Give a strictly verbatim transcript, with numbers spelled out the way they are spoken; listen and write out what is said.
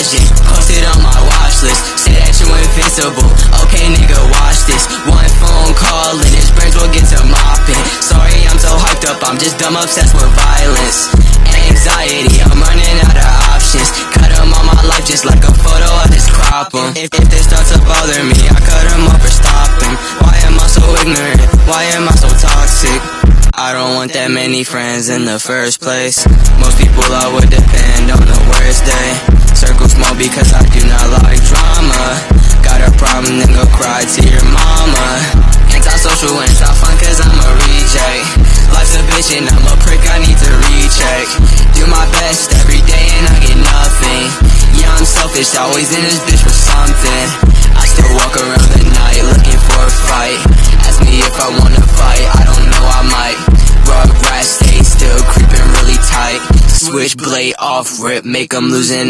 dodging. Posted on my watch list, say that you invincible. Okay nigga, watch this. One phone call and his brains will get to mopping. Sorry I'm so hyped up, I'm just dumb obsessed with violence. Anxiety, I'm running out of options. Cut him on my life just like a photo, I just crop him. If, if they start to bother me, I cut him off or stop him. Why am I so ignorant? Why am I so toxic? I don't want that many friends in the first place. Most people I would depend on the worst day. Circle small because I do not like drama. Got a problem, then go cry to your mama. Antisocial, anti-fun cause I'm a reject. Life's a bitch and I'm a prick, I need to recheck. Do my best every day and I get nothing. Yeah, I'm selfish, always in this bitch for something. I still walk around the night looking for a fight. Ask me if I wanna fight, I don't know, I might. Rug rat stay still, creeping really tight. Switchblade off rip, make 'em losing